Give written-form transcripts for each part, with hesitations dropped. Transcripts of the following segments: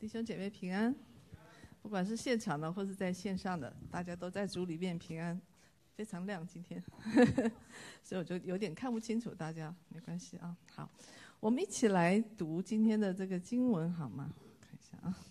弟兄姐妹平安，不管是现场的或是在线上的，大家都在主里面平安。非常亮今天所以我就有点看不清楚大家，没关系啊。好，我们一起来读今天的这个经文好吗？看一下啊。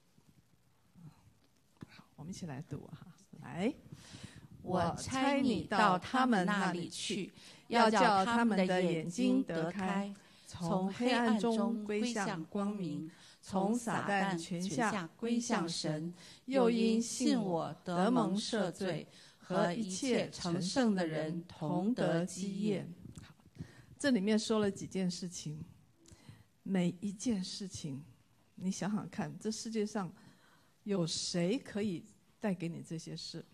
好，我们一起来读哈。来， 我差你到他们那里去，要叫他们的眼睛得开，从黑暗中归向光明，从撒旦权下归向神，又因信我得蒙赦罪，和一切成圣的人同得基业。 这里面说了几件事情，每一件事情你想想看，这世界上有谁可以带给你这些事？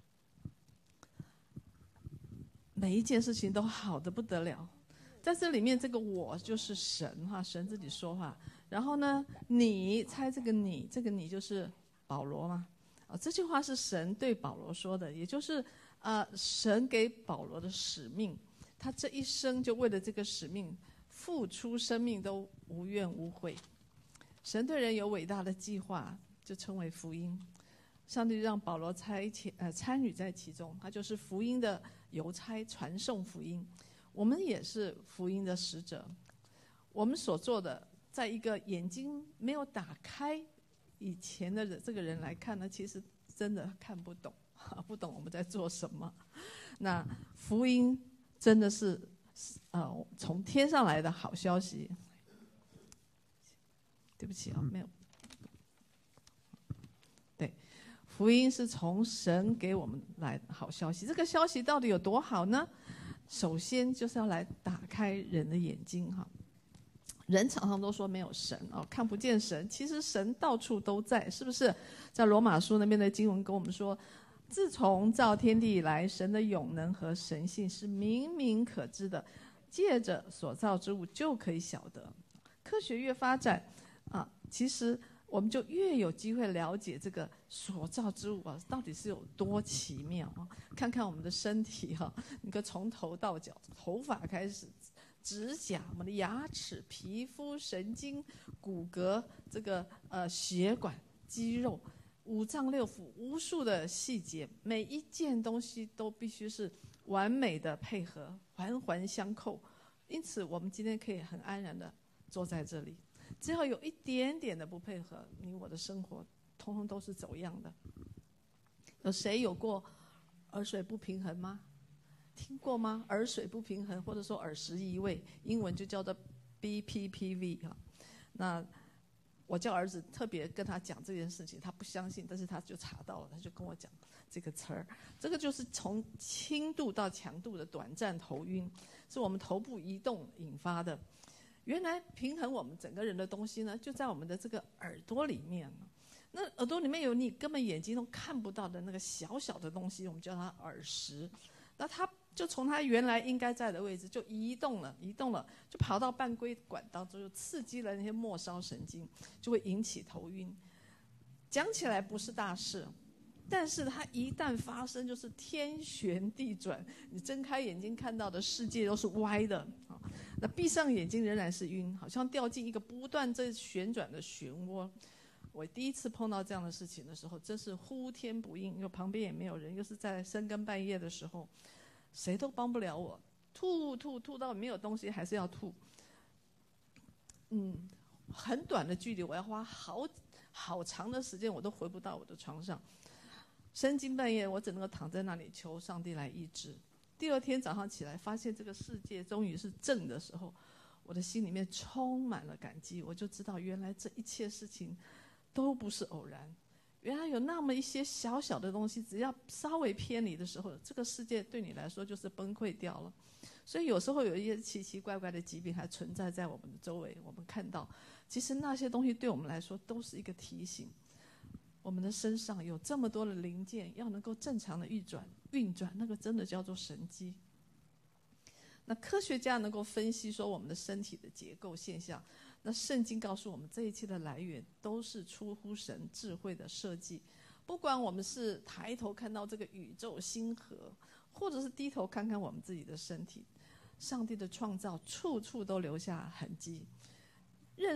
每一件事情都好得不得了。在这里面，这个我就是神哈，神自己说话。然后呢，你猜这个你就是保罗吗？这句话是神对保罗说的，也就是神给保罗的使命，他这一生就为了这个使命付出生命都无怨无悔。神对人有伟大的计划，就称为福音。上帝让保罗参与在其中，他就是福音的邮差，传送福音。我们也是福音的使者。我们所做的，在一个眼睛没有打开以前的这个人来看呢，其实真的看不懂，不懂我们在做什么。那福音真的是从天上来的好消息。对不起啊，没有。对，福音是从神给我们来的好消息。这个消息到底有多好呢？首先就是要来打开人的眼睛哈。人常常都说没有神看不见神，其实神到处都在，是不是？在罗马书那边的经文跟我们说，自从造天地以来，神的永能和神性是明明可知的，借着所造之物就可以晓得。科学越发展其实我们就越有机会了解这个所造之物到底是有多奇妙看看我们的身体你可从头到脚，头发开始，指甲，我们的牙齿、皮肤、神经、骨骼，这个血管、肌肉、五脏六腑，无数的细节，每一件东西都必须是完美的配合，环环相扣。因此我们今天可以很安然的坐在这里。只要有一点点的不配合，你我的生活通通都是走样的。有谁有过耳水不平衡吗？听过吗？耳水不平衡，或者说耳石移位，英文就叫做 BPPV 那我叫儿子特别跟他讲这件事情，他不相信，但是他就查到了，他就跟我讲这个词儿。这个就是从轻度到强度的短暂头晕，是我们头部移动引发的。原来平衡我们整个人的东西呢，就在我们的这个耳朵里面。那耳朵里面有你根本眼睛都看不到的那个小小的东西，我们叫它耳石。那它就从它原来应该在的位置就移动了，就跑到半规管当中，就刺激了那些末梢神经，就会引起头晕。讲起来不是大事，但是它一旦发生，就是天旋地转，你睁开眼睛看到的世界都是歪的那闭上眼睛仍然是晕，好像掉进一个不断在旋转的漩涡。我第一次碰到这样的事情的时候，真是呼天不应，因为旁边也没有人，又是在深更半夜的时候，谁都帮不了我，吐到没有东西还是要吐。很短的距离，我要花好长的时间，我都回不到我的床上。深更半夜，我只能够躺在那里求上帝来医治。第二天早上起来，发现这个世界终于是正的时候，我的心里面充满了感激。我就知道，原来这一切事情都不是偶然。原来有那么一些小小的东西，只要稍微偏离的时候，这个世界对你来说就是崩溃掉了。所以有时候有一些奇奇怪怪的疾病还存在在我们的周围，我们看到，其实那些东西对我们来说都是一个提醒。我们的身上有这么多的零件，要能够正常的运转，那个真的叫做神机。那科学家能够分析说我们的身体的结构现象，那圣经告诉我们这一切的来源都是出乎神智慧的设计。不管我们是抬头看到这个宇宙星河，或者是低头看看我们自己的身体，上帝的创造处处都留下痕迹。认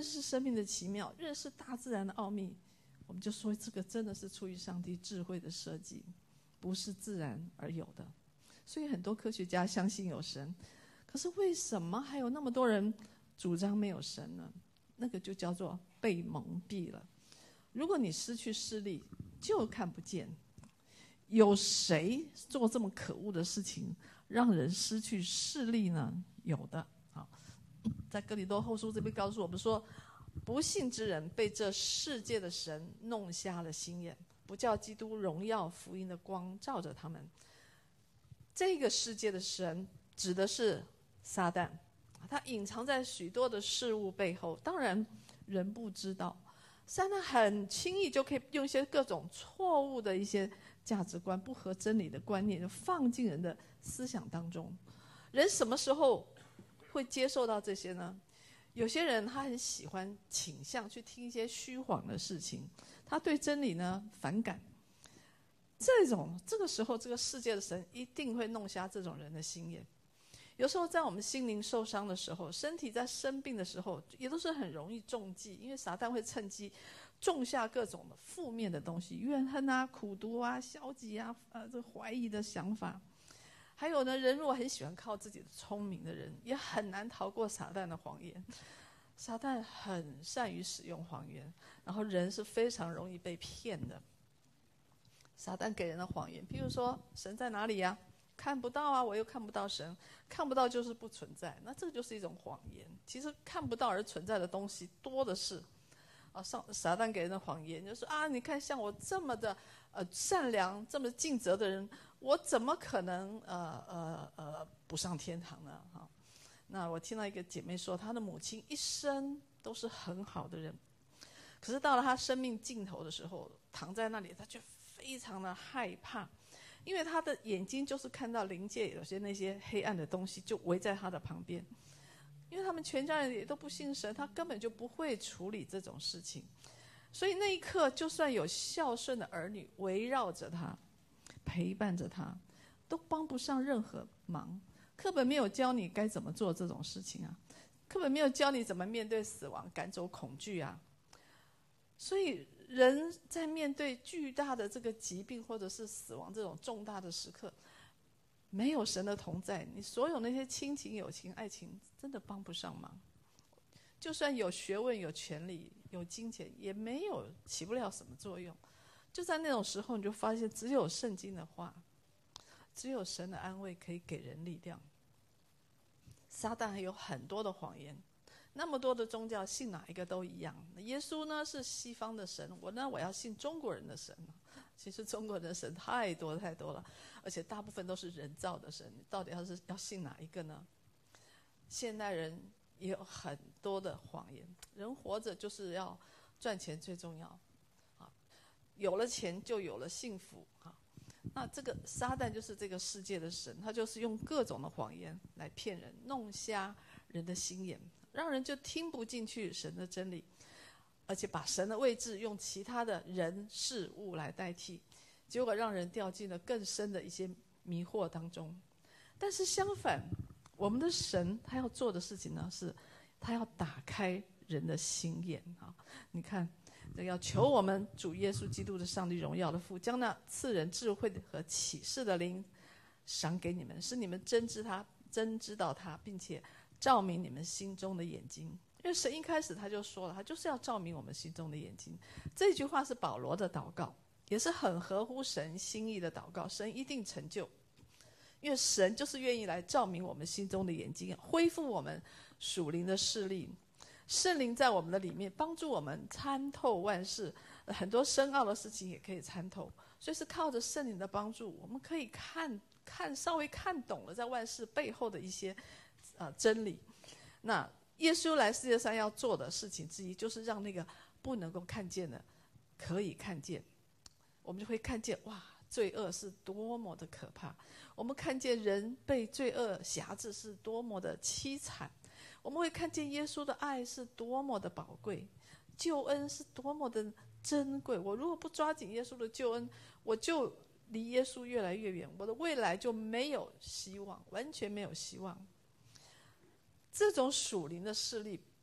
认识生命的奇妙，认识大自然的奥秘，我们就说这个真的是出于上帝智慧的设计，不是自然而有的。所以很多科学家相信有神，可是为什么还有那么多人主张没有神呢？那个就叫做被蒙蔽了。如果你失去视力，就看不见。有谁做这么可恶的事情，让人失去视力呢？有的。好，在哥林多后书这边告诉我们说，不信之人被这世界的神弄瞎了心眼，不叫基督荣耀福音的光照着他们。这个世界的神指的是撒旦，他隐藏在许多的事物背后，当然人不知道。撒旦很轻易就可以用一些各种错误的一些价值观、不合真理的观念，就放进人的思想当中。人什么时候会接受到这些呢？有些人他很喜欢倾向去听一些虚晃的事情，他对真理呢反感。这个时候，这个世界的神一定会弄瞎这种人的心眼。有时候在我们心灵受伤的时候，身体在生病的时候，也都是很容易中计，因为撒旦会趁机种下各种的负面的东西，怨恨啊、苦毒啊、消极啊、这怀疑的想法。还有呢，人如果很喜欢靠自己的聪明的人，也很难逃过撒旦的谎言。撒旦很善于使用谎言，然后人是非常容易被骗的。撒旦给人的谎言，譬如说神在哪里呀？看不到啊，我又看不到神，看不到就是不存在，那这就是一种谎言。其实看不到而存在的东西多的是。撒旦给人的谎言就是你看像我这么的善良、这么尽责的人，我怎么可能不上天堂呢？那我听到一个姐妹说，她的母亲一生都是很好的人，可是到了她生命尽头的时候，躺在那里，她却非常的害怕。因为他的眼睛就是看到灵界有些那些黑暗的东西就围在他的旁边，因为他们全家人也都不信神，他根本就不会处理这种事情。所以那一刻，就算有孝顺的儿女围绕着他，陪伴着他，都帮不上任何忙。课本没有教你该怎么做这种事情啊，课本没有教你怎么面对死亡，赶走恐惧啊。所以人在面对巨大的这个疾病或者是死亡这种重大的时刻，没有神的同在，你所有那些亲情、友情、爱情真的帮不上忙。就算有学问、有权利、有金钱，也没有起不了什么作用。就在那种时候，你就发现只有圣经的话，只有神的安慰可以给人力量。撒旦还有很多的谎言，那么多的宗教，信哪一个都一样。耶稣呢是西方的神，我要信中国人的神。其实中国人的神太多太多了，而且大部分都是人造的神，你到底要信哪一个呢？现代人也有很多的谎言，人活着就是要赚钱最重要，有了钱就有了幸福。那这个撒旦就是这个世界的神，他就是用各种的谎言来骗人，弄瞎人的心眼，让人就听不进去神的真理，而且把神的位置用其他的人事物来代替，结果让人掉进了更深的一些迷惑当中。但是相反，我们的神他要做的事情呢，是他要打开人的心眼。你看要求我们主耶稣基督的上帝荣耀的父，将那赐人智慧和启示的灵赏给你们，使你们真知道他，并且照明你们心中的眼睛。因为神一开始他就说了，他就是要照明我们心中的眼睛。这句话是保罗的祷告，也是很合乎神心意的祷告，神一定成就。因为神就是愿意来照明我们心中的眼睛，恢复我们属灵的视力。圣灵在我们的里面帮助我们参透万事，很多深奥的事情也可以参透。所以是靠着圣灵的帮助，我们可以稍微看懂了在万事背后的一些真理。那耶稣来世界上要做的事情之一，就是让那个不能够看见的可以看见。我们就会看见，哇，罪恶是多么的可怕，我们看见人被罪恶辖制是多么的凄惨，我们会看见耶稣的爱是多么的宝贵，救恩是多么的珍贵。我如果不抓紧耶稣的救恩，我就离耶稣越来越远，我的未来就没有希望，完全没有希望。这种属灵的视力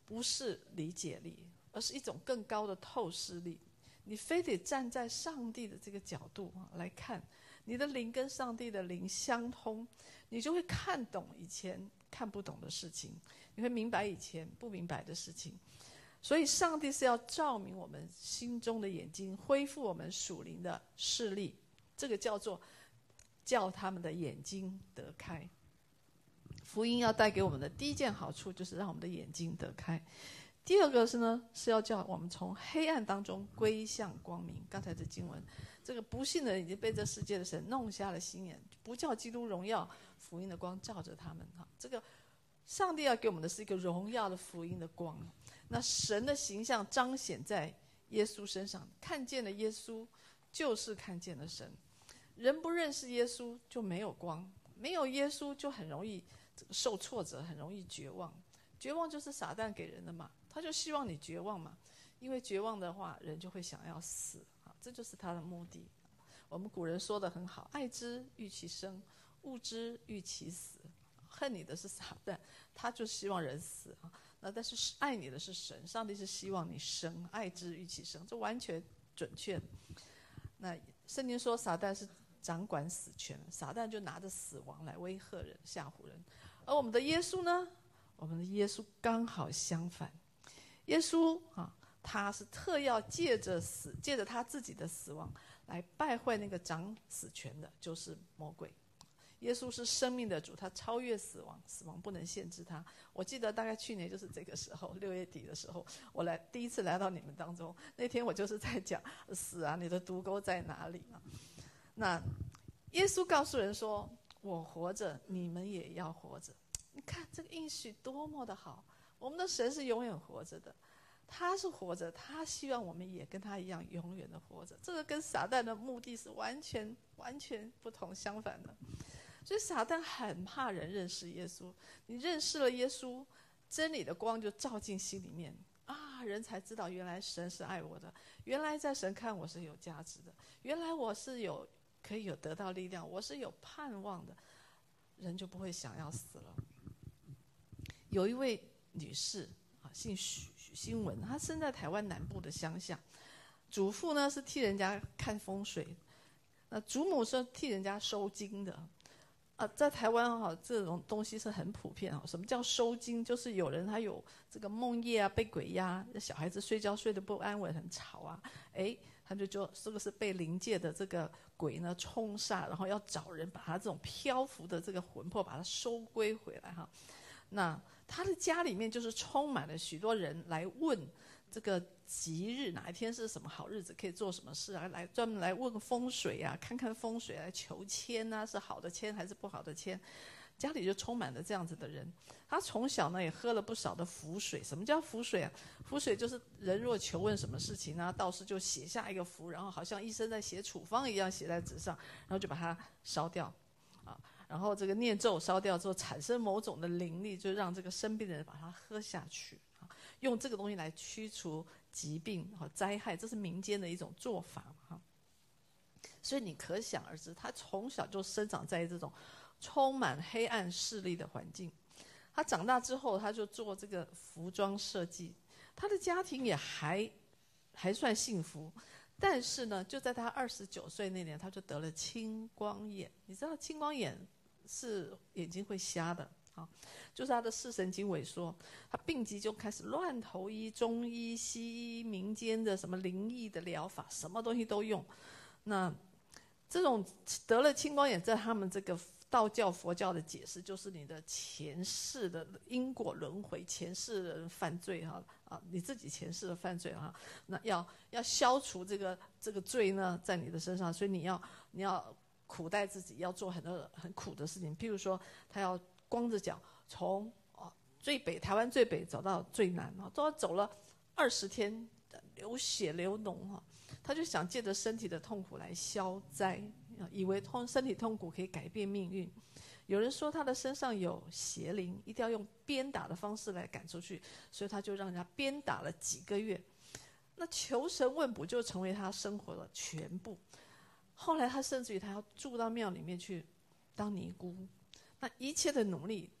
不是理解力，而是一种更高的透视力。你非得站在上帝的这个角度来看，你的灵跟上帝的灵相通，你就会看懂以前看不懂的事情，你会明白以前不明白的事情。所以上帝是要照明我们心中的眼睛，恢复我们属灵的视力，这个叫做叫他们的眼睛得开。福音要带给我们的第一件好处就是让我们的眼睛得开。第二个是要叫我们从黑暗当中归向光明。刚才的经文，这个不信的人已经被这世界的神弄瞎了心眼，不叫基督荣耀，福音的光照着他们。这个上帝要给我们的是一个荣耀的福音的光。那神的形象彰显在耶稣身上，看见了耶稣就是看见了神。人不认识耶稣就没有光，没有耶稣就很容易受挫折，很容易绝望。绝望就是撒旦给人的嘛，他就希望你绝望嘛，因为绝望的话人就会想要死，这就是他的目的。我们古人说得很好，爱之欲其生，恶之欲其死。恨你的是撒旦，他就希望人死，那但是爱你的是神，上帝是希望你生，爱之欲其生，这完全准确。那圣经说撒旦是掌管死权，撒旦就拿着死亡来威吓人、吓唬人。而我们的耶稣呢？我们的耶稣刚好相反。耶稣他是特要借着他自己的死亡来败坏那个掌死权的，就是魔鬼。耶稣是生命的主，他超越死亡，死亡不能限制他。我记得大概去年就是这个时候，6月底的时候，我第一次来到你们当中，那天我就是在讲死啊，你的毒钩在哪里啊？那耶稣告诉人说，我活着，你们也要活着。你看这个应许多么的好，我们的神是永远活着的，他是活着，他希望我们也跟他一样永远的活着。这个跟撒旦的目的是完全不同相反的。所以撒旦很怕人认识耶稣，你认识了耶稣，真理的光就照进心里面啊，人才知道原来神是爱我的，原来在神看我是有价值的，原来我是可以有得到力量，我是有盼望的，人就不会想要死了。有一位女士姓许新文，她生在台湾南部的乡下，祖父呢是替人家看风水，那祖母是替人家收金的。在台湾这种东西是很普遍。什么叫收金？就是有人他有这个梦夜被鬼压，小孩子睡觉睡得不安稳，很吵啊，他就这个是被灵界的这个鬼呢冲煞，然后要找人把他这种漂浮的这个魂魄把它收归回来那他的家里面就是充满了许多人来问这个吉日哪一天是什么好日子，可以做什么事啊？来专门来问风水啊，看看风水，来求签啊，是好的签还是不好的签？家里就充满了这样子的人。他从小呢也喝了不少的符水。什么叫符水啊？符水就是人若求问什么事情呢，道士就写下一个符，然后好像医生在写处方一样写在纸上，然后就把它烧掉然后这个念咒烧掉之后产生某种的灵力，就让这个生病的人把它喝下去用这个东西来驱除疾病和灾害，这是民间的一种做法所以你可想而知，他从小就生长在这种充满黑暗势力的环境。他长大之后，他就做这个服装设计，他的家庭也还算幸福。但是呢，就在他29岁那年，他就得了青光眼。你知道青光眼是眼睛会瞎的就是他的视神经萎缩，他病急就开始乱投医，中医、西医、民间的什么灵异的疗法，什么东西都用。那这种得了青光眼，在他们这个道教、佛教的解释，就是你的前世的因果轮回，前世的犯罪你自己前世的犯罪那要消除这个罪呢，在你的身上，所以你要苦待自己，要做很多很苦的事情。譬如说，他要光着脚从台湾最北走到最南走了20天，流血流脓他就想借着身体的痛苦来消灾，以为身体痛苦可以改变命运。有人说他的身上有邪灵，一定要用鞭打的方式来赶出去，所以他就让人家鞭打了几个月。那求神问卜就成为他生活的全部。后来他甚至于他要住到庙里面去当尼姑，那一切的努力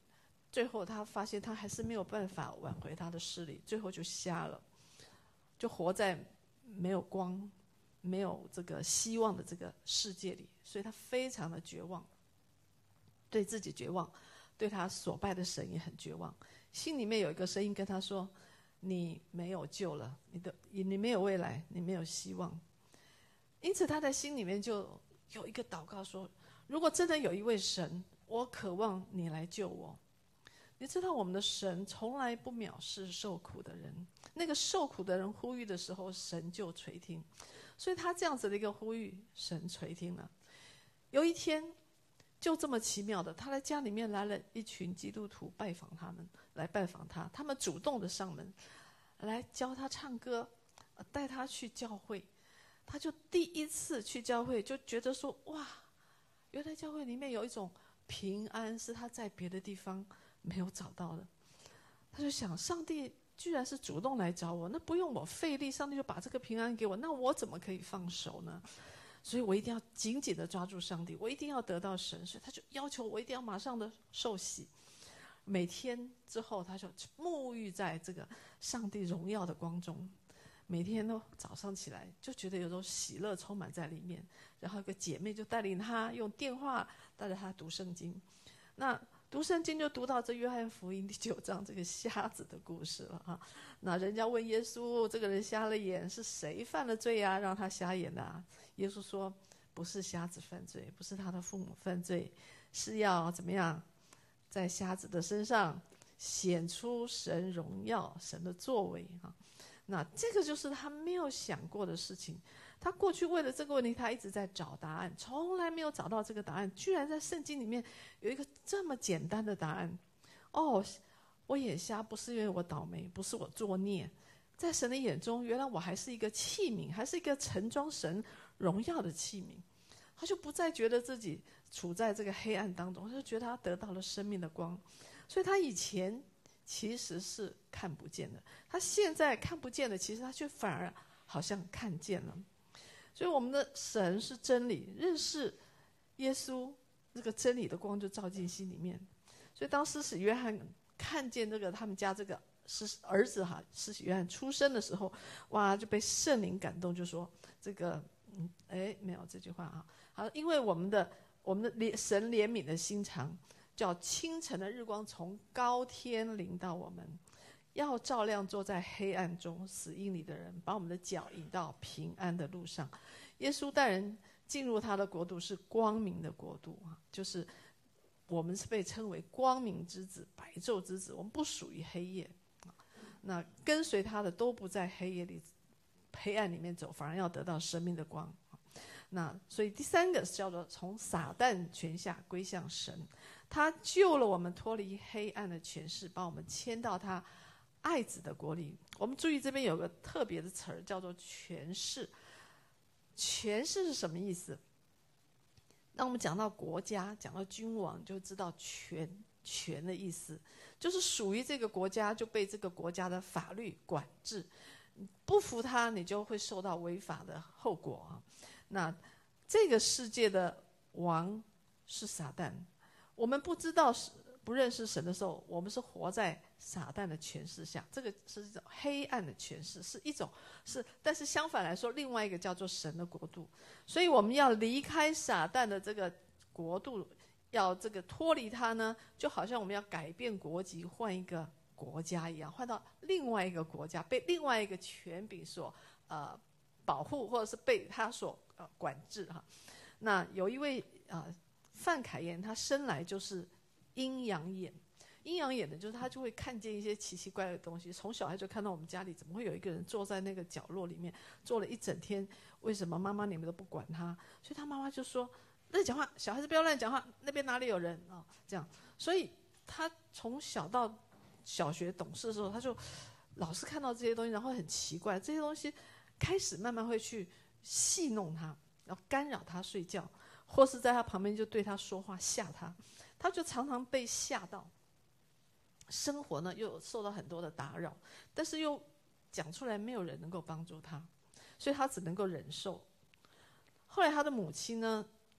最后他发现他还是没有办法挽回他的视力，最后就瞎了，就活在没有光、没有这个希望的这个世界里，所以他非常的绝望，对自己绝望，对他所拜的神也很绝望，心里面有一个声音跟他说：“你没有救了，你没有未来，你没有希望。”因此他在心里面就有一个祷告说：“如果真的有一位神，我渴望你来救我。”你知道我们的神从来不藐视受苦的人，那个受苦的人呼吁的时候，神就垂听，所以他这样子的一个呼吁，神垂听了。有一天就这么奇妙的，他的家里面来了一群基督徒拜访他，他们主动的上门来教他唱歌，带他去教会。他就第一次去教会，就觉得说，哇，原来教会里面有一种平安是他在别的地方没有找到的。他就想，上帝居然是主动来找我，那不用我费力，上帝就把这个平安给我，那我怎么可以放手呢？所以我一定要紧紧的抓住上帝，我一定要得到神，所以他就要求我一定要马上的受洗。每天之后，他就沐浴在这个上帝荣耀的光中，每天都早上起来就觉得有种喜乐充满在里面。然后有个姐妹就带领他用电话带着他读圣经，那读圣经就读到这约翰福音第9章这个瞎子的故事了啊。那人家问耶稣，这个人瞎了眼是谁犯了罪啊，让他瞎眼的啊？耶稣说，不是瞎子犯罪，不是他的父母犯罪，是要怎么样在瞎子的身上显出神荣耀，神的作为啊。那这个就是他没有想过的事情，他过去为了这个问题他一直在找答案，从来没有找到这个答案，居然在圣经里面有一个这么简单的答案。哦，我眼瞎不是因为我倒霉，不是我作孽，在神的眼中原来我还是一个器皿，还是一个盛装神荣耀的器皿。他就不再觉得自己处在这个黑暗当中，他就觉得他得到了生命的光。所以他以前其实是看不见的，他现在看不见的，其实他却反而好像看见了。所以我们的神是真理，认识耶稣，这个真理的光就照进心里面。所以当施洗约翰看见这个他们家这个儿子施洗约翰出生的时候，哇，就被圣灵感动，就说这个没有这句话啊。好，因为我们的神怜悯的心肠，叫清晨的日光从高天临到我们，要照亮坐在黑暗中死荫里的人，把我们的脚引到平安的路上。耶稣带人进入他的国度是光明的国度啊，就是我们是被称为光明之子、白昼之子，我们不属于黑夜。那跟随他的都不在黑暗里面走，反而要得到生命的光。那所以第三个叫做从撒旦权下归向神，他救了我们脱离黑暗的权势，把我们迁到他爱子的国里。我们注意这边有个特别的词儿叫做权势。权势是什么意思？当我们讲到国家，讲到君王，就知道权的意思，就是属于这个国家就被这个国家的法律管制，不服他你就会受到违法的后果啊。那这个世界的王是撒旦，我们不认识神的时候，我们是活在撒旦的权势下，这个是一种黑暗的权势，但是相反来说，另外一个叫做神的国度。所以我们要离开撒旦的这个国度，要这个脱离它呢，就好像我们要改变国籍，换一个国家一样，换到另外一个国家，被另外一个权柄所保护，或者是被他所管制哈。那有一位范凯燕，他生来就是阴阳眼。阴阳眼的就是他就会看见一些奇奇怪怪的东西，从小他就看到我们家里怎么会有一个人坐在那个角落里面坐了一整天，为什么妈妈你们都不管他？所以他妈妈就说乱讲话，小孩子不要乱讲话，那边哪里有人啊？这样，所以他从小到小学懂事的时候，他就老是看到这些东西，然后很奇怪，这些东西开始慢慢会去戏弄他，然后干扰他睡觉，或是在他旁边就对他说话吓他，他就常常被吓到。生活呢又受到很多的打扰，但是又讲出来没有人能够帮助他，所以他只能够忍受。后来他的母亲呢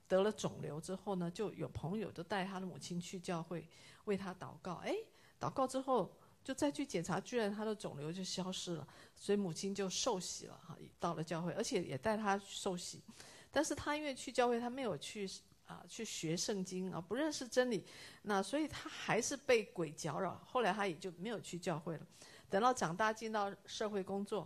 得了肿瘤之后呢，就有朋友就带他的母亲去教会为他祷告，祷告之后就再去检查，居然他的肿瘤就消失了，所以母亲就受洗了哈，到了教会，而且也带他受洗。但是他因为去教会，他没有去学圣经啊，不认识真理，那所以他还是被鬼搅扰。后来他也就没有去教会了。等到长大进到社会工作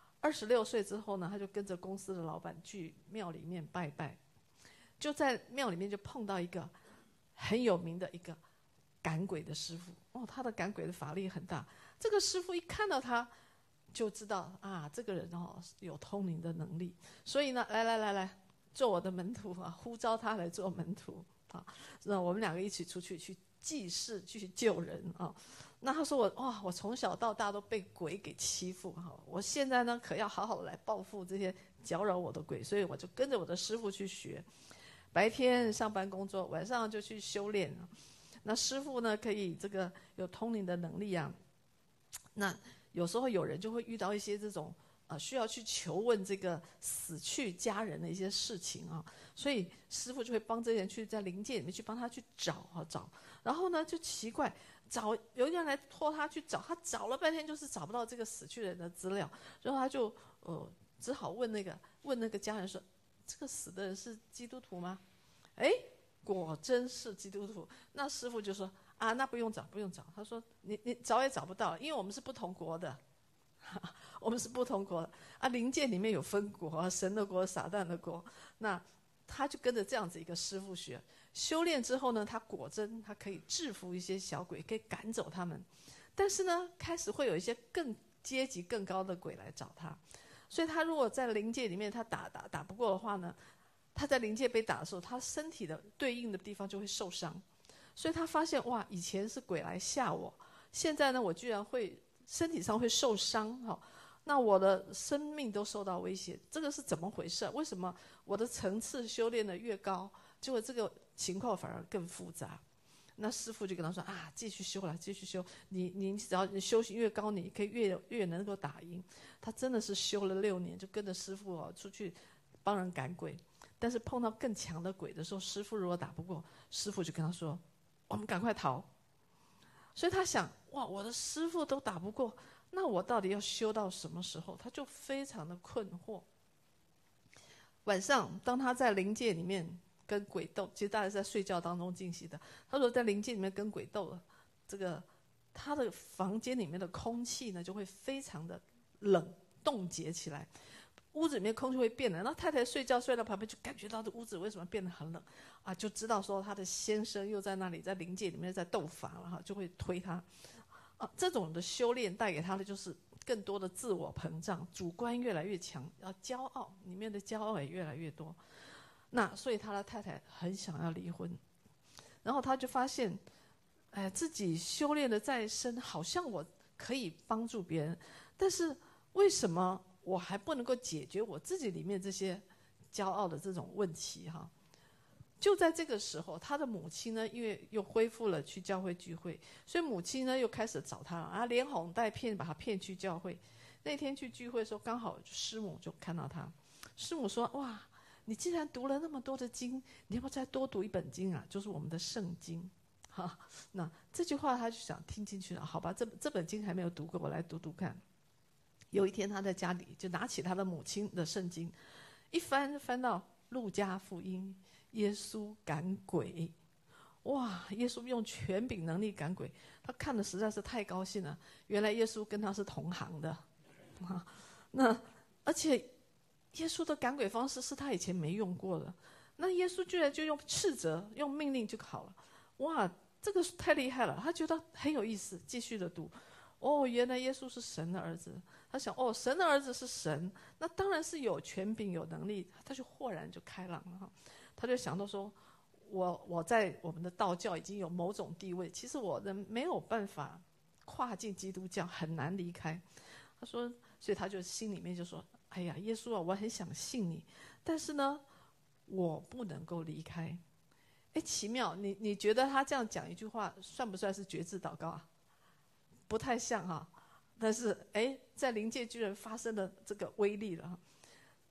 ，26岁之后呢，他就跟着公司的老板去庙里面拜拜，就在庙里面就碰到一个很有名的一个赶鬼的师傅。他的赶鬼的法力很大。这个师傅一看到他就知道这个人有通灵的能力，所以呢，来做我的门徒啊，呼召他来做门徒啊，那我们2个一起出去济世，去救人啊。那他说我从小到大都被鬼给欺负我现在呢可要好好的来报复这些搅扰我的鬼，所以我就跟着我的师傅去学，白天上班工作，晚上就去修炼。那师傅呢可以这个有通灵的能力啊。那有时候有人就会遇到一些这种需要去求问这个死去家人的一些事情啊，所以师傅就会帮这些人去在灵界里面去帮他去找，然后呢就奇怪，有一个人来托他去找，他找了半天就是找不到这个死去人的资料，然后他就只好问那个家人说，这个死的人是基督徒吗？果真是基督徒。那师傅就说那不用找。他说你找也找不到，因为我们是不同国的，我们是不同国的灵界里面有分国，神的国、撒旦的国。那他就跟着这样子一个师傅学，修炼之后呢，他果真他可以制服一些小鬼，可以赶走他们。但是呢，开始会有一些阶级更高的鬼来找他，所以他如果在灵界里面他打不过的话呢，他在灵界被打的时候，他身体的对应的地方就会受伤。所以他发现以前是鬼来吓我，现在呢我居然会身体上会受伤那我的生命都受到威胁，这个是怎么回事？为什么我的层次修炼的越高，结果这个情况反而更复杂？那师父就跟他说继续修了，继续修，你只要你修行越高，你可以越能够打赢。他真的是修了6年，就跟着师父出去帮人赶鬼。但是碰到更强的鬼的时候，师父如果打不过，师父就跟他说，我们赶快逃。所以他想，我的师父都打不过，那我到底要修到什么时候？他就非常的困惑。晚上当他在灵界里面跟鬼斗，其实大概是在睡觉当中进行的。他说在灵界里面跟鬼斗了，这个他的房间里面的空气呢就会非常的冷，冻结起来，屋子里面空气会变冷。那太太睡觉睡到旁边就感觉到这屋子为什么变得很冷就知道说他的先生又在那里在灵界里面在斗法了就会推他这种的修炼带给他的就是更多的自我膨胀，主观越来越强，骄傲里面的骄傲也越来越多。那所以他的太太很想要离婚，然后他就发现自己修炼的再深，好像我可以帮助别人，但是为什么我还不能够解决我自己里面这些骄傲的这种问题就在这个时候，他的母亲呢，因为又恢复了去教会聚会，所以母亲呢又开始找他了连哄带骗把他骗去教会。那天去聚会的时候，刚好师母就看到他，师母说，哇，你既然读了那么多的经，你要不要再多读一本经就是我们的圣经那这句话他就想听进去了，好吧，这本经还没有读过，我来读读看。有一天他在家里就拿起他的母亲的圣经，一翻到路加福音，耶稣赶鬼。哇，耶稣用权柄能力赶鬼，他看的实在是太高兴了，原来耶稣跟他是同行的那而且耶稣的赶鬼方式是他以前没用过的，那耶稣居然就用斥责用命令就好了。哇，这个太厉害了，他觉得很有意思，继续的读。原来耶稣是神的儿子。他想神的儿子是神，那当然是有权柄有能力，他就豁然就开朗了他就想到说，我在我们的道教已经有某种地位，其实我的没有办法跨进基督教，很难离开。他说，所以他就心里面就说，哎呀，耶稣我很想信你，但是呢我不能够离开。奇妙，你觉得他这样讲一句话算不算是决志祷告不太像但是在灵界居然发生了这个威力了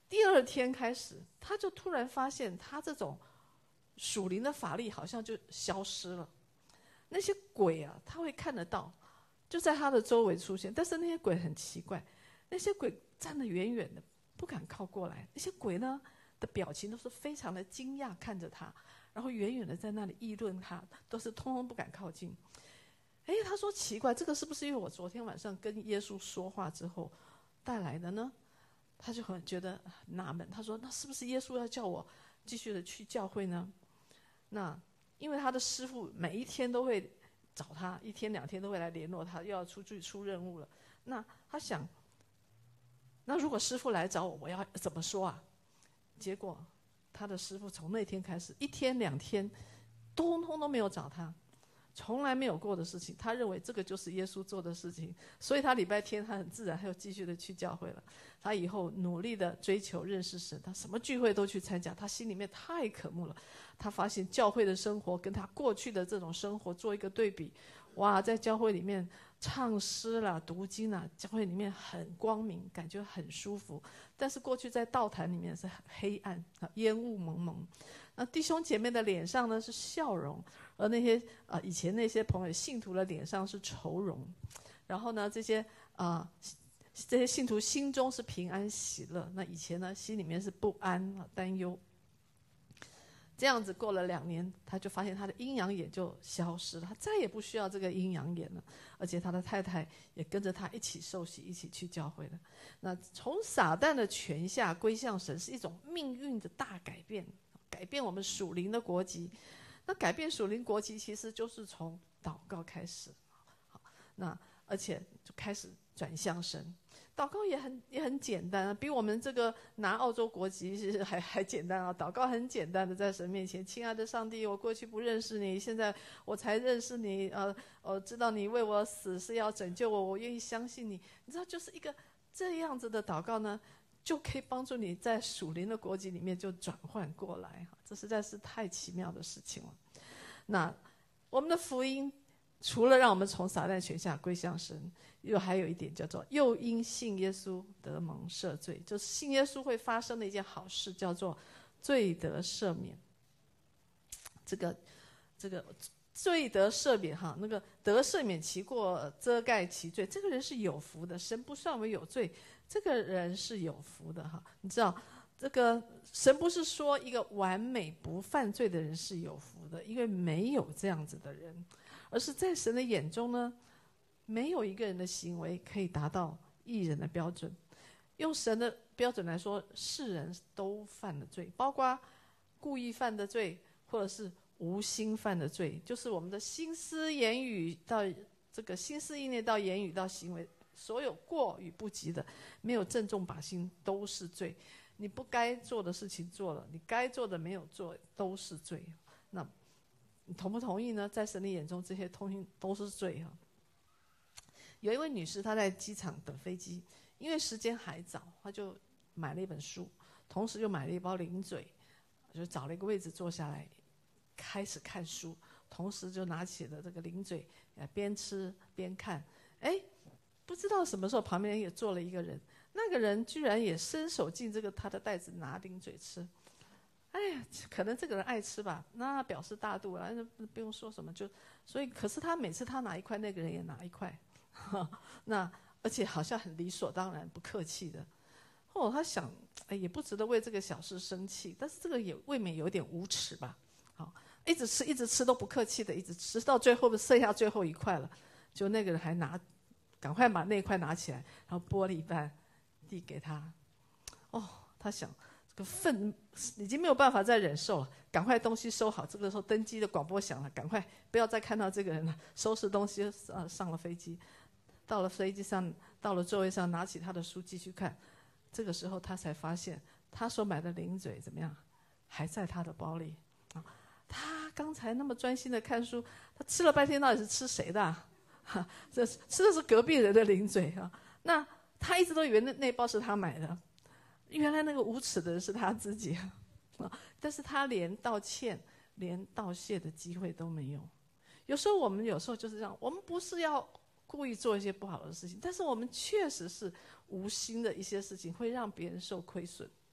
第二天开始，他就突然发现他这种属灵的法力好像就消失了。那些鬼啊，他会看得到，就在他的周围出现，但是那些鬼很奇怪，那些鬼站得远远的，不敢靠过来。那些鬼呢的表情都是非常的惊讶看着他，然后远远的在那里议论他，都是通通不敢靠近。他说奇怪，这个是不是因为我昨天晚上跟耶稣说话之后带来的呢？他就很觉得纳闷，他说那是不是耶稣要叫我继续的去教会呢？那因为他的师父每一天都会找他，一天两天都会来联络他，又要出去出任务了。那他想，那如果师父来找我，我要怎么说啊？结果他的师父从那天开始，一天两天通通都没有找他，从来没有过的事情，他认为这个就是耶稣做的事情，所以他礼拜天他很自然他又继续的去教会了。他以后努力的追求认识神，他什么聚会都去参加，他心里面太渴慕了。他发现教会的生活跟他过去的这种生活做一个对比，哇，在教会里面唱诗啦、读经啦，教会里面很光明，感觉很舒服。但是过去在道坛里面是黑暗，烟雾蒙蒙。那弟兄姐妹的脸上呢是笑容，而那些以前那些朋友信徒的脸上是愁容。然后呢，这些信徒心中是平安喜乐，那以前呢心里面是不安担忧。这样子过了2年，他就发现他的阴阳眼就消失了，他再也不需要这个阴阳眼了，而且他的太太也跟着他一起受洗，一起去教会了。那从撒旦的权下归向神，是一种命运的大改变，改变我们属灵的国籍。那改变属灵国籍其实就是从祷告开始，好，那而且就开始转向神。祷告也很简单啊，比我们这个拿澳洲国籍还简单啊。祷告很简单的，在神面前，亲爱的上帝，我过去不认识你，现在我才认识你，知道你为我死是要拯救我，我愿意相信你。你知道，就是一个这样子的祷告呢，就可以帮助你在属灵的国籍里面就转换过来，这实在是太奇妙的事情了。那我们的福音除了让我们从撒旦权下归向神，又还有一点叫做又因信耶稣得蒙赦罪，就是信耶稣会发生的一件好事，叫做罪得赦免。这个罪得赦免哈，那个得赦免其过，遮盖其罪，这个人是有福的。神不算为有罪，这个人是有福的哈。你知道，这个神不是说一个完美不犯罪的人是有福的，因为没有这样子的人，而是在神的眼中呢，没有一个人的行为可以达到义人的标准。用神的标准来说，世人都犯了罪，包括故意犯的罪，或者是无心犯的罪，就是我们的心思言语到这个心思意念到言语到行为，所有过与不及的，没有正中靶心都是罪。你不该做的事情做了，你该做的没有做，都是罪。那你同不同意呢？在神的眼中，这些通通都是罪哈。有一位女士，她在机场等飞机，因为时间还早，她就买了一本书，同时又买了一包零嘴，就找了一个位置坐下来，开始看书，同时就拿起了这个零嘴，边吃边看。不知道什么时候旁边也坐了一个人，那个人居然也伸手进这个他的袋子拿零嘴吃。可能这个人爱吃吧，那表示大度了，不用说什么就。所以，可是他每次他拿一块，那个人也拿一块，那而且好像很理所当然，不客气的。他想，也不值得为这个小事生气，但是这个也未免有点无耻吧。好，一直吃都不客气的，一直吃到最后剩下最后一块了，就那个人还赶快把那一块拿起来，然后剥了一半递给他。他想。这个愤已经没有办法再忍受了，赶快东西收好。这个时候登机的广播响了，赶快不要再看到这个人了，收拾东西上了飞机。到了飞机上，到了座位上，拿起他的书继续看。这个时候他才发现，他所买的零嘴怎么样，还在他的包里。他刚才那么专心的看书，他吃了半天，到底是吃谁的啊？这吃的是隔壁人的零嘴啊。那他一直都以为那包是他买的。原来那个无耻的人是他自己，但是他连道歉、连道谢的机会都没有。有时候就是这样，我们不是要故意做一些不好的事情，但是我们确实是无心的一些事情会让别人受亏损。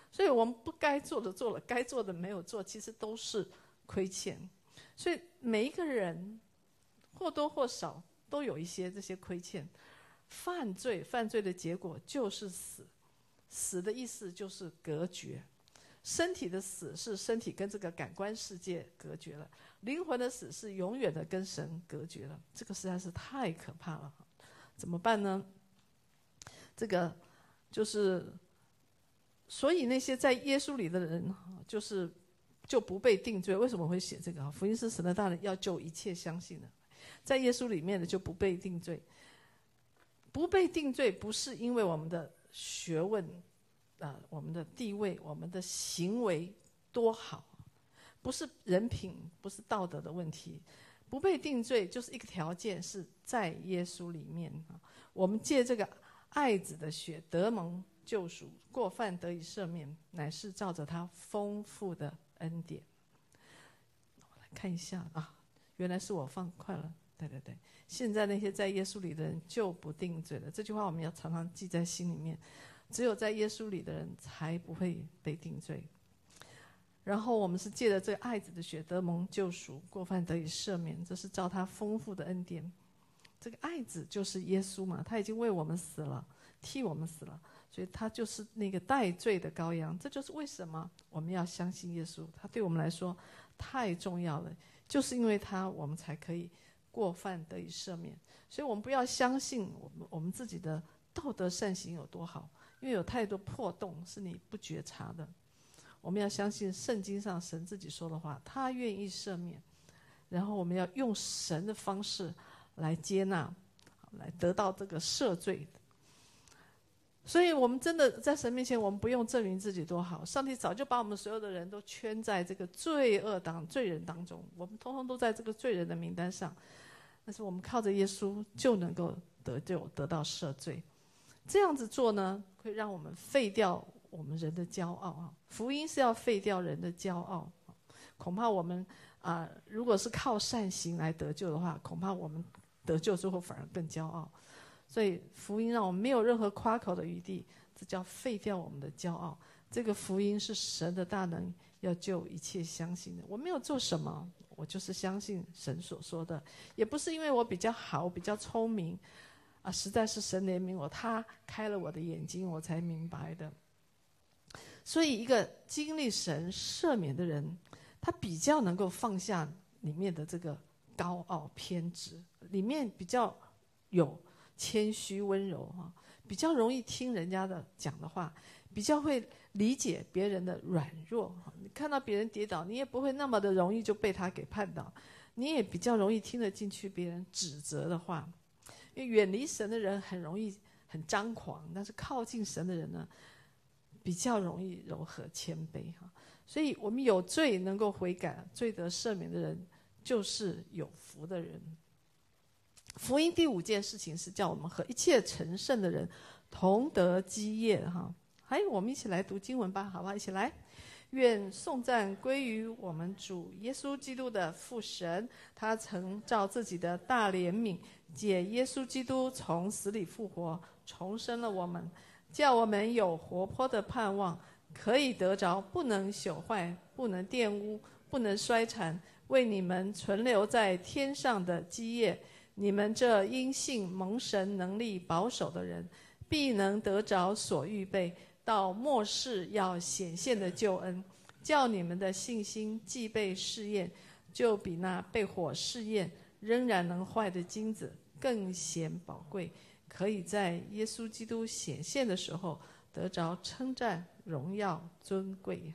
所以我们不该做的做了，该做的没有做，其实都是亏欠。所以每一个人或多或少都有一些这些亏欠。犯罪的结果就是死，死的意思就是隔绝。身体的死是身体跟这个感官世界隔绝了，灵魂的死是永远的跟神隔绝了。这个实在是太可怕了，怎么办呢？这个就是，所以那些在耶稣里的人，就不被定罪。为什么会写这个？福音是神的大能，要救一切相信的，在耶稣里面的就不被定罪。不被定罪不是因为我们的学问我们的地位，我们的行为多好，不是人品，不是道德的问题。不被定罪就是一个条件，是在耶稣里面。我们借这个爱子的血得蒙救赎，过犯得以赦免，乃是照着他丰富的恩典。我来看一下原来是我放快了。对，现在那些在耶稣里的人就不定罪了。这句话我们要常常记在心里面，只有在耶稣里的人才不会被定罪。然后我们是借着这个爱子的血得蒙救赎，过犯得以赦免，这是照他丰富的恩典。这个爱子就是耶稣嘛，他已经为我们死了，替我们死了，所以他就是那个代罪的羔羊。这就是为什么我们要相信耶稣，他对我们来说太重要了，就是因为他我们才可以过犯得以赦免。所以我们不要相信我们自己的道德善行有多好，因为有太多破洞是你不觉察的。我们要相信圣经上神自己说的话，他愿意赦免，然后我们要用神的方式来接纳，来得到这个赦罪。所以我们真的在神面前，我们不用证明自己多好，上帝早就把我们所有的人都圈在这个罪人当中，我们通通都在这个罪人的名单上。但是我们靠着耶稣就能够得救，得到赦罪。这样子做呢，会让我们废掉我们人的骄傲。福音是要废掉人的骄傲。恐怕我们如果是靠善行来得救的话，恐怕我们得救之后反而更骄傲。所以福音让我们没有任何夸口的余地，这叫废掉我们的骄傲。这个福音是神的大能，要救一切相信的。我没有做什么，我就是相信神所说的，也不是因为我比较好，比较聪明实在是神怜悯我，他开了我的眼睛，我才明白的。所以一个经历神赦免的人，他比较能够放下里面的这个高傲偏执，里面比较有谦虚温柔比较容易听人家的讲的话，比较会理解别人的软弱。你看到别人跌倒，你也不会那么的容易就被他给绊倒，你也比较容易听得进去别人指责的话。因为远离神的人很容易很张狂，但是靠近神的人呢，比较容易柔和谦卑所以我们有罪能够悔改，罪得赦免的人就是有福的人。福音第5件事情是叫我们和一切成圣的人同得基业还有我们一起来读经文吧，好不好？一起来。愿颂赞归于我们主耶稣基督的父神，他曾照自己的大怜悯，借耶稣基督从死里复活，重生了我们，叫我们有活泼的盼望，可以得着不能朽坏、不能玷污、不能衰残，为你们存留在天上的基业。你们这因信蒙神能力保守的人，必能得着所预备到末世要显现的救恩。叫你们的信心既被试验，就比那被火试验仍然能坏的金子更显宝贵，可以在耶稣基督显现的时候得着称赞、荣耀、尊贵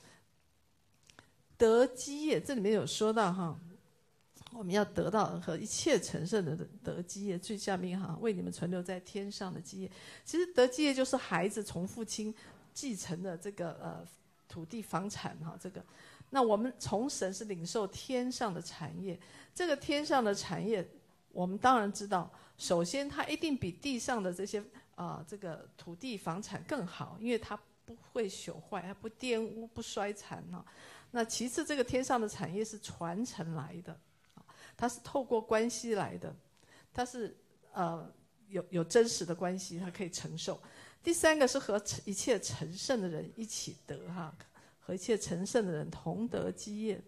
得基业，这里面有说到我们要得到和一切成圣的得基业，最下面为你们存留在天上的基业。其实得基业就是孩子从父亲继承的这个土地房产这个。那我们从神是领受天上的产业，这个天上的产业我们当然知道，首先它一定比地上的这些这个土地房产更好，因为它不会朽坏，它不玷污，不衰残那其次，这个天上的产业是传承来的，它是透过关系来的，它是有真实的关系，他可以承受。第三个是和一切成圣的人一起得哈，和一切成圣的人同得基业。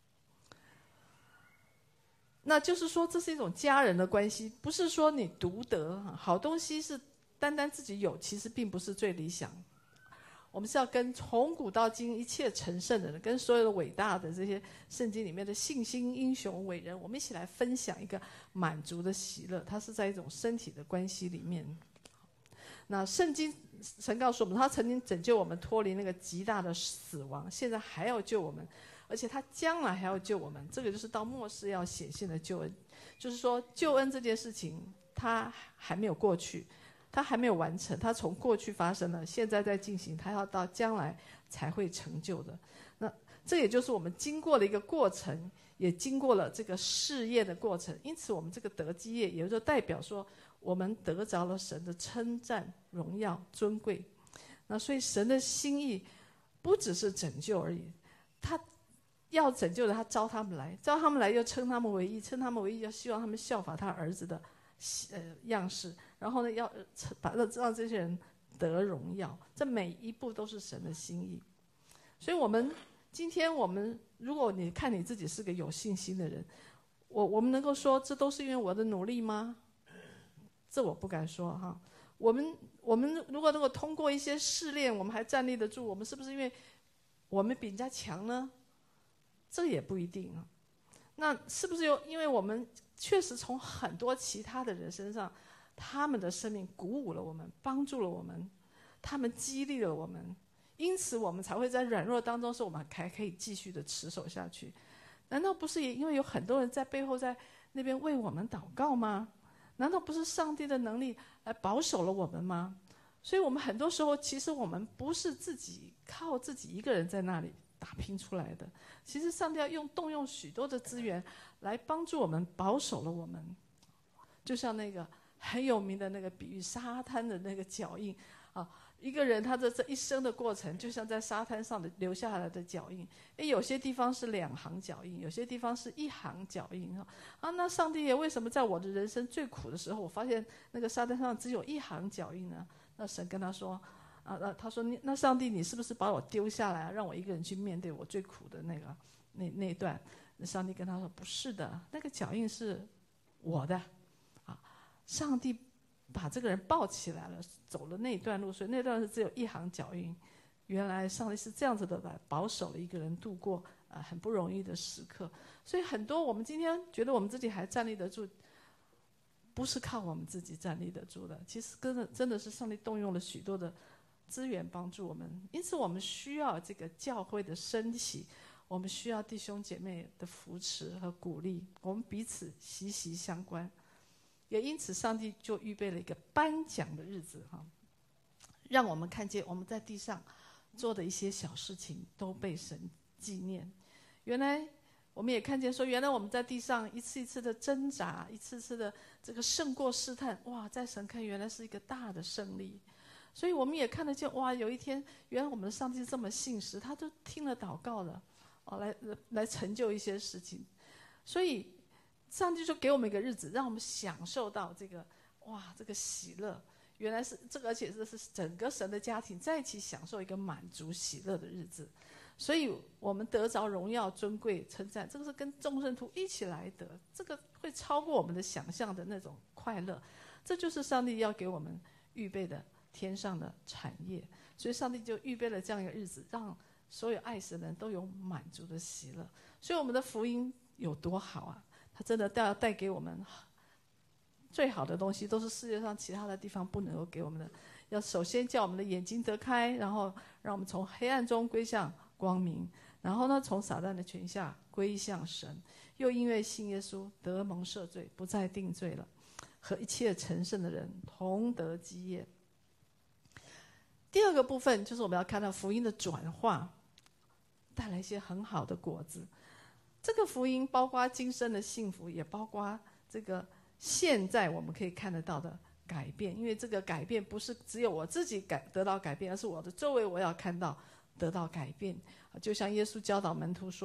那就是说，这是一种家人的关系，不是说你独得好东西是单单自己有，其实并不是最理想。我们是要跟从古到今一切成圣的人，跟所有的伟大的这些圣经里面的信心英雄伟人，我们一起来分享一个满足的喜乐。它是在一种身体的关系里面。那圣经神告诉我们，他曾经拯救我们脱离那个极大的死亡，现在还要救我们，而且他将来还要救我们。这个就是到末世要显现的救恩。就是说，救恩这件事情它还没有过去，它还没有完成，它从过去发生了，现在在进行，它要到将来才会成就的。那这也就是我们经过了一个过程，也经过了这个试验的过程。因此我们这个得基业，也就代表说我们得着了神的称赞、荣耀、尊贵。那所以神的心意不只是拯救而已，他要拯救的，他招他们来，招他们来又称他们为义，称他们为义，要希望他们效法他儿子的样式，然后呢，要让这些人得荣耀。这每一步都是神的心意。所以今天如果你看你自己是个有信心的人，我们能够说这都是因为我的努力吗？这我不敢说哈。我们如果能够通过一些试炼，我们还站立得住，我们是不是因为我们比人家强呢？这也不一定啊。那是不是因为我们确实从很多其他的人身上，他们的生命鼓舞了我们，帮助了我们，他们激励了我们，因此我们才会在软弱当中我们还可以继续的持守下去。难道不是也因为有很多人在背后在那边为我们祷告吗？难道不是上帝的能力来保守了我们吗？所以我们很多时候其实我们不是靠自己一个人在那里打拼出来的，其实上帝要动用许多的资源来帮助我们，保守了我们。就像那个很有名的那个比喻，沙滩的那个脚印啊，一个人他的这一生的过程，就像在沙滩上的留下来的脚印。有些地方是2行脚印，有些地方是1行脚印啊。那上帝也为什么在我的人生最苦的时候，我发现那个沙滩上只有1行脚印呢？那神跟他说他说那上帝，你是不是把我丢下来，让我一个人去面对我最苦的那一段？上帝跟他说不是的，那个脚印是我的啊。上帝把这个人抱起来了，走了那段路，所以那段是只有1行脚印。原来上帝是这样子的来保守了一个人度过很不容易的时刻。所以很多我们今天觉得我们自己还站立得住，不是靠我们自己站立得住的，其实真的是上帝动用了许多的资源帮助我们。因此我们需要这个教会的升起，我们需要弟兄姐妹的扶持和鼓励，我们彼此息息相关。也因此上帝就预备了一个颁奖的日子让我们看见我们在地上做的一些小事情都被神纪念。原来我们也看见说，原来我们在地上一次一次的挣扎，一次次的这个胜过试探，哇，在神看原来是一个大的胜利。所以我们也看得见，哇，有一天原来我们的上帝这么信实，他都听了祷告了来成就一些事情。所以上帝就给我们一个日子，让我们享受到这个喜乐。原来是这个，而且这是整个神的家庭在一起享受一个满足喜乐的日子。所以我们得着荣耀、尊贵、称赞，这个是跟众圣徒一起来得，这个会超过我们的想象的那种快乐。这就是上帝要给我们预备的天上的产业。所以上帝就预备了这样一个日子，让所有爱神的人都有满足的喜乐。所以我们的福音有多好啊！它真的要带给我们最好的东西，都是世界上其他的地方不能够给我们的。要首先叫我们的眼睛得开，然后让我们从黑暗中归向光明，然后呢，从撒旦的权下归向神。又因为信耶稣得蒙赦罪，不再定罪了，和一切成圣的人同得基业。第二个部分就是我们要看到福音的转化，带来一些很好的果子。这个福音包括今生的幸福，也包括这个现在我们可以看得到的改变。因为这个改变不是只有我自己得到改变，而是我的周围我要看到得到改变。就像耶稣教导门徒说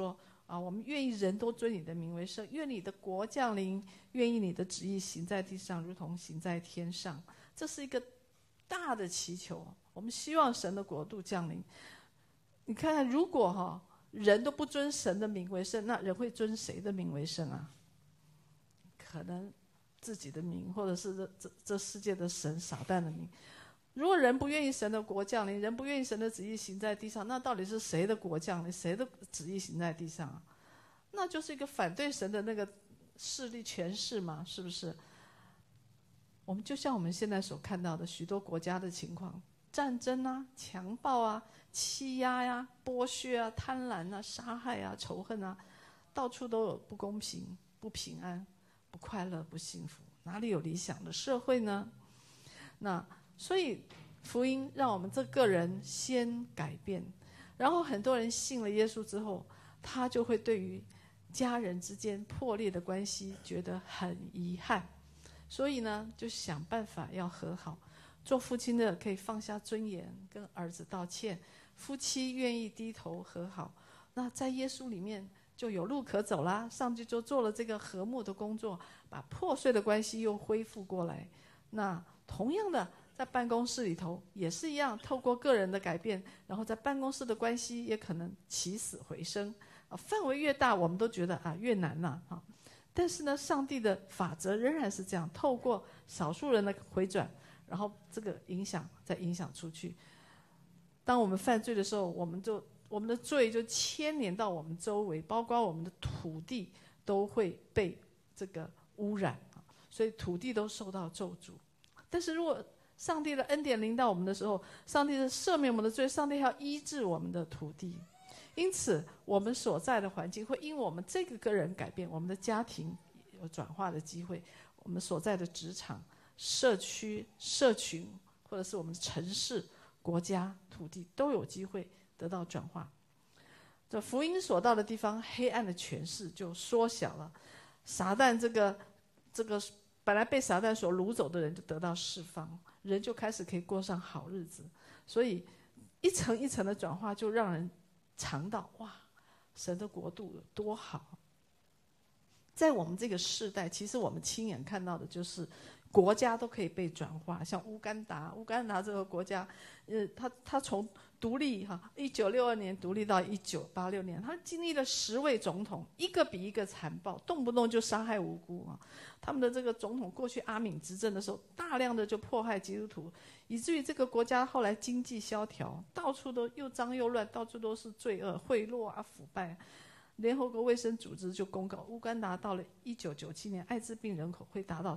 我们愿意人都尊你的名为圣，愿你的国降临，愿意你的旨意行在地上，如同行在天上。这是一个大的祈求，我们希望神的国度降临。你看看，如果人都不尊神的名为圣，那人会尊谁的名为圣啊？可能自己的名，或者是这世界的神撒旦的名。如果人不愿意神的国降临，人不愿意神的旨意行在地上，那到底是谁的国降临，谁的旨意行在地上啊？那就是一个反对神的那个势力权势嘛，是不是？我们就像我们现在所看到的许多国家的情况，战争啊、强暴啊、欺压呀、剥削啊、贪婪啊、杀害啊、仇恨啊，到处都有不公平、不平安、不快乐、不幸福，哪里有理想的社会呢？那所以福音让我们这个人先改变，然后很多人信了耶稣之后，他就会对于家人之间破裂的关系觉得很遗憾，所以呢就想办法要和好。做父亲的可以放下尊严，跟儿子道歉，夫妻愿意低头和好，那在耶稣里面就有路可走啦。上帝就做了这个和睦的工作，把破碎的关系又恢复过来。那同样的，在办公室里头也是一样，透过个人的改变，然后在办公室的关系也可能起死回生。范围越大，我们都觉得越难了啊。但是呢，上帝的法则仍然是这样，透过少数人的回转，然后这个影响再影响出去。当我们犯罪的时候，我们的罪就牵连到我们周围，包括我们的土地都会被这个污染，所以土地都受到咒诅。但是如果上帝的恩典临到我们的时候，上帝是赦免我们的罪，上帝要医治我们的土地。因此我们所在的环境会因我们这个人改变，我们的家庭有转化的机会，我们所在的职场、社区、社群，或者是我们的城市、国家、土地都有机会得到转化。这福音所到的地方，黑暗的权势就缩小了，撒旦这个本来被撒旦所掳走的人就得到释放，人就开始可以过上好日子。所以一层一层的转化，就让人尝到哇，神的国度有多好。在我们这个世代，其实我们亲眼看到的就是国家都可以被转化，像乌干达这个国家，他从独立1962年独立到1986年，他经历了10位总统，一个比一个残暴，动不动就杀害无辜啊。他们的这个总统过去阿敏执政的时候，大量的就迫害基督徒，以至于这个国家后来经济萧条，到处都又脏又乱，到处都是罪恶、贿赂啊、腐败。联合国卫生组织就公告，乌干达到了1997年，艾滋病人口会达到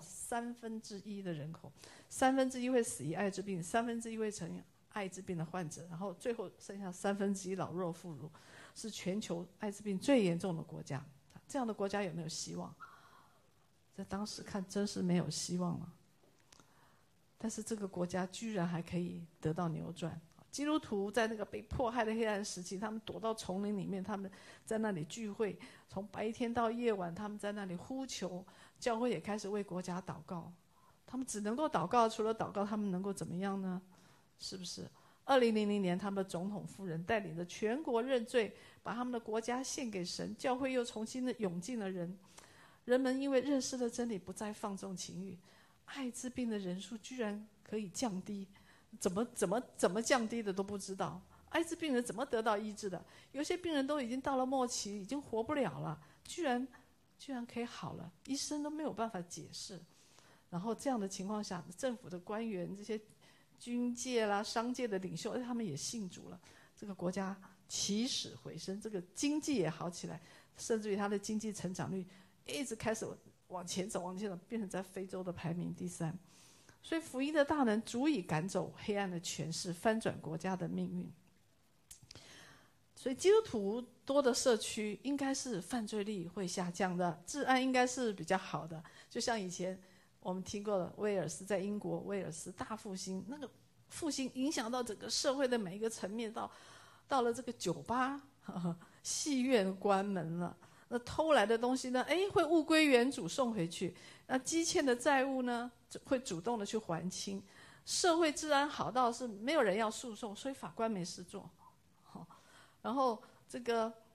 1/3的人口，1/3会死于艾滋病，1/3会成艾滋病的患者，然后最后剩下1/3老弱妇孺，是全球艾滋病最严重的国家。这样的国家有没有希望？在当时看真是没有希望了。但是这个国家居然还可以得到扭转。基督徒在那个被迫害的黑暗时期，他们躲到丛林里面，他们在那里聚会，从白天到夜晚，他们在那里呼求，教会也开始为国家祷告。他们只能够祷告，除了祷告他们能够怎么样呢？是不是2000年他们的总统夫人带领着全国认罪，把他们的国家献给神，教会又重新的涌进了人们因为认识了真理，不再放纵情欲，艾滋病的人数居然可以降低，怎么降低的都不知道。艾滋病人怎么得到医治的？有些病人都已经到了末期，已经活不了了，居然可以好了，医生都没有办法解释。然后这样的情况下，政府的官员、这些军界啦、商界的领袖，他们也信主了，这个国家起死回生，这个经济也好起来，甚至于它的经济成长率一直开始往前走，变成在非洲的排名第3。所以福音的大能足以赶走黑暗的权势，翻转国家的命运。所以基督徒多的社区应该是犯罪率会下降的，治安应该是比较好的。就像以前我们听过的威尔斯，在英国威尔斯大复兴，那个复兴影响到整个社会的每一个层面，到了这个酒吧、戏院关门了，那偷来的东西呢，会物归原主送回去，那积欠的债务呢会主动的去还清，社会治安好到是没有人要诉讼，所以法官没事做。然后这个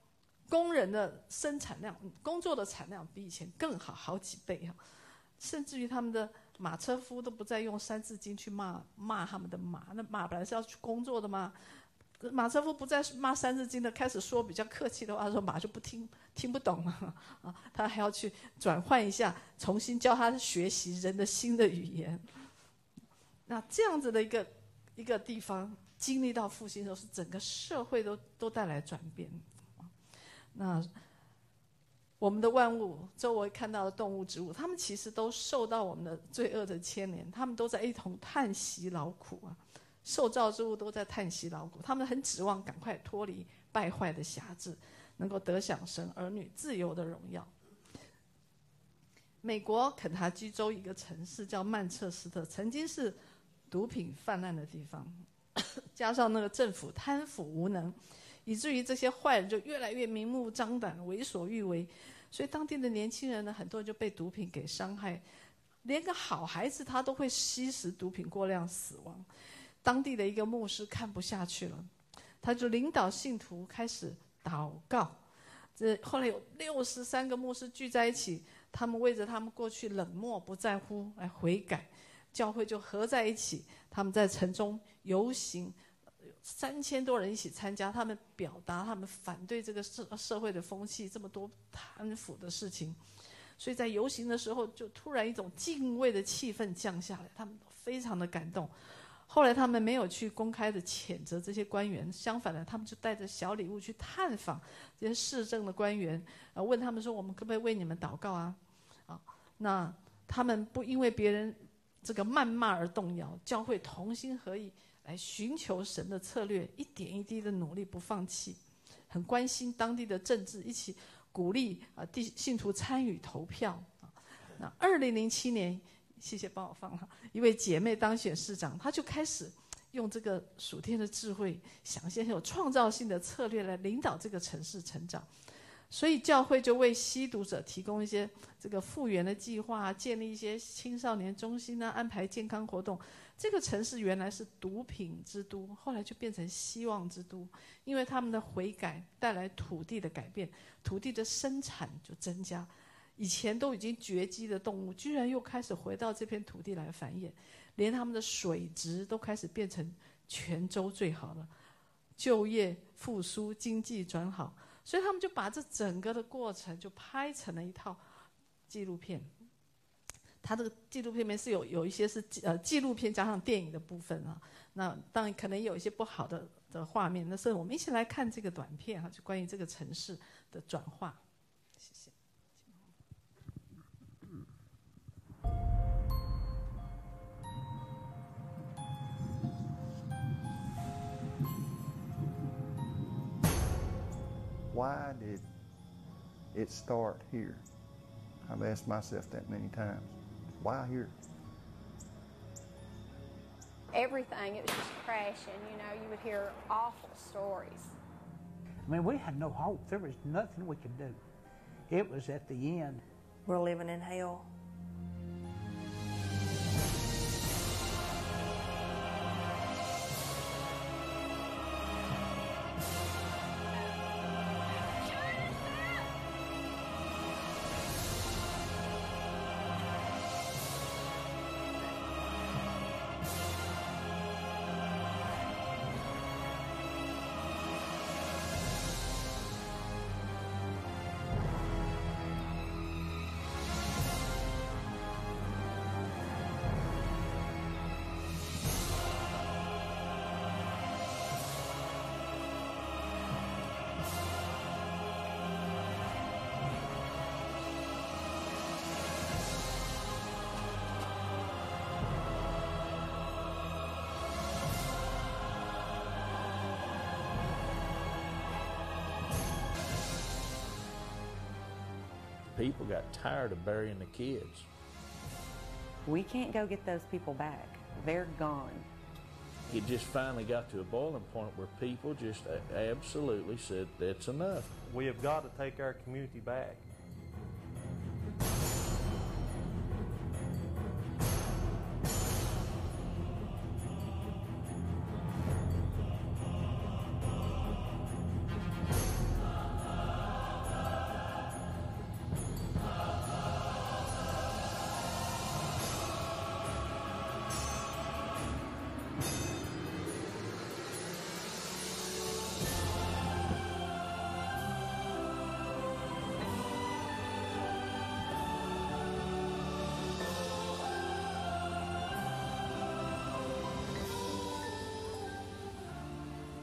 工人的生产量、工作的产量比以前更好好几倍啊！甚至于他们的马车夫都不再用三字经去骂他们的马，那马本来是要去工作的嘛，马车夫不再骂三字经的，开始说比较客气的话，说马就不听不懂了啊，他还要去转换一下，重新教他学习人的新的语言。那这样子的一个地方经历到复兴的时候，是整个社会都带来转变。那我们的万物周围看到的动物植物，他们其实都受到我们的罪恶的牵连，他们都在一同叹息劳苦啊。受造之物都在叹息劳苦，他们很指望赶快脱离败坏的辖制，能够得享神儿女自由的荣耀。美国肯塔基州一个城市叫曼彻斯特，曾经是毒品泛滥的地方，加上那个政府贪腐无能，以至于这些坏人就越来越明目张胆、为所欲为。所以当地的年轻人呢，很多人就被毒品给伤害，连个好孩子他都会吸食毒品过量死亡。当地的一个牧师看不下去了，他就领导信徒开始祷告。后来有63个牧师聚在一起，他们为着他们过去冷漠不在乎来悔改，教会就合在一起，他们在城中游行，3000多人一起参加，他们表达他们反对这个社会的风气，这么多贪腐的事情。所以在游行的时候，就突然一种敬畏的气氛降下来，他们非常的感动。后来他们没有去公开的谴责这些官员，相反的，他们就带着小礼物去探访这些市政的官员，问他们说：“我们可不可以为你们祷告啊？”那他们不因为别人这个谩骂而动摇，教会同心合意来寻求神的策略，一点一滴的努力不放弃，很关心当地的政治，一起鼓励信徒参与投票。那2007年。谢谢帮我放了一位姐妹当选市长，她就开始用这个属天的智慧，想一些很有创造性的策略来领导这个城市成长。所以教会就为吸毒者提供一些这个复原的计划，建立一些青少年中心啊，安排健康活动。这个城市原来是毒品之都，后来就变成希望之都，因为他们的悔改带来土地的改变，土地的生产就增加。以前都已经绝迹的动物，居然又开始回到这片土地来繁衍，连他们的水质都开始变成全州最好了，就业复苏，经济转好，所以他们就把这整个的过程就拍成了一套纪录片。它这个纪录片里面是有一些是纪录片加上电影的部分啊，那当然可能有一些不好的画面，那所以我们一起来看这个短片啊，就关于这个城市的转化。谢谢。 Why did it start here? I've asked myself that many times. Why here? Everything, it was just crashing. You know, you would hear awful stories. I mean, we had no hope. There was nothing we could do. It was at the end. We're living in hell. People got tired of burying the kids. We can't go get those people back. They're gone. It just finally got to a boiling point where people just absolutely said, that's enough. We have got to take our community back.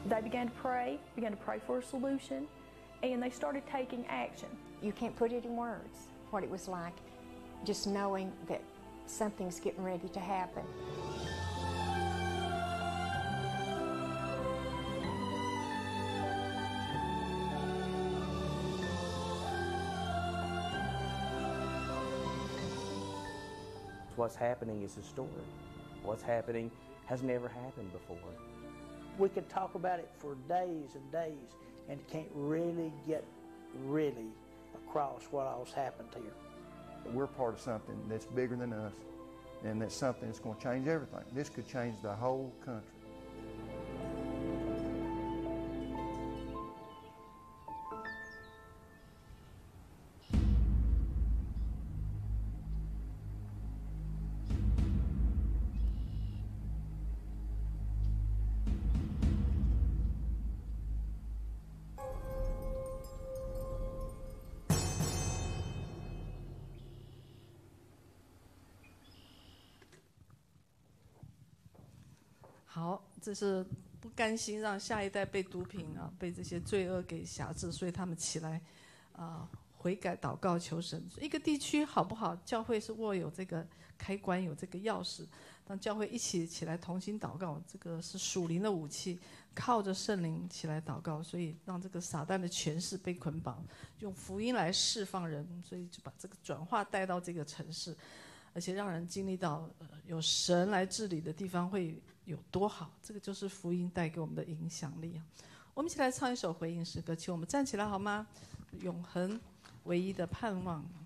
They began to pray for a solution, and they started taking action. You can't put it in words what it was like, just knowing that something's getting ready to happen. What's happening is historic. What's happening has never happened before. We could talk about it for days and days and can't really get across what all's happened here. We're part of something that's bigger than us, and that's something that's going to change everything. This could change the whole country. 好，这是不甘心让下一代被毒品被这些罪恶给辖制，所以他们起来悔改祷告求神。一个地区好不好，教会是握有这个开关，有这个钥匙。当教会一起来同心祷告，这个是属灵的武器，靠着圣灵起来祷告，所以让这个撒旦的权势被捆绑，用福音来释放人，所以就把这个转化带到这个城市，而且让人经历到有神来治理的地方会有多好，这个就是福音带给我们的影响力。我们一起来唱一首回应诗歌，请我们站起来好吗？永恒唯一的盼望。